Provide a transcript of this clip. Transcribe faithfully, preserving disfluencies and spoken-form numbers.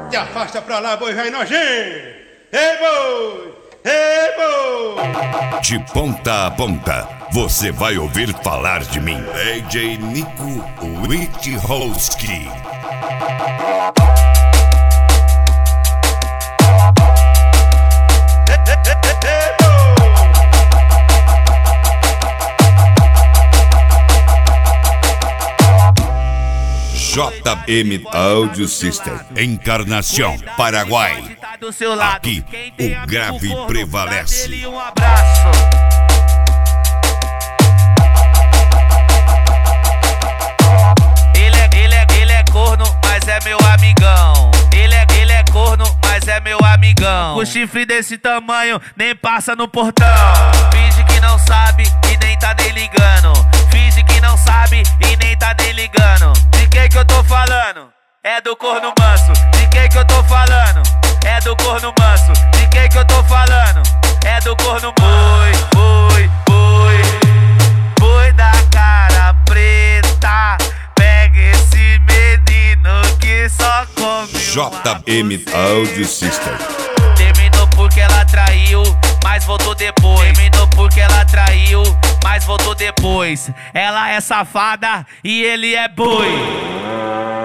Te afasta pra lá, boi velho nojento! Ei, boi! Ei, boi! De ponta a ponta, você vai ouvir falar de mim. D J Nico Witchowski. J M Audio System, Encarnação, Paraguai. Aqui o grave prevalece. Ele é, ele é, ele é corno, mas é meu amigão. Ele é, ele é corno, mas é meu amigão. Com chifre desse tamanho, nem passa no portão. Finge que não sabe e nem tá nem ligando. Finge que não sabe e nem tá nem ligando. De quem que eu tô falando? É do corno manso. De quem que eu tô falando? É do corno manso. De quem que eu tô falando? É do corno manso. Boi, boi, boi, boi da cara preta. Pega esse menino que só come J M Audio System. Terminou porque ela traiu, mas voltou depois. Terminou porque ela traiu, mas voltou depois. Ela é safada e ele é boi.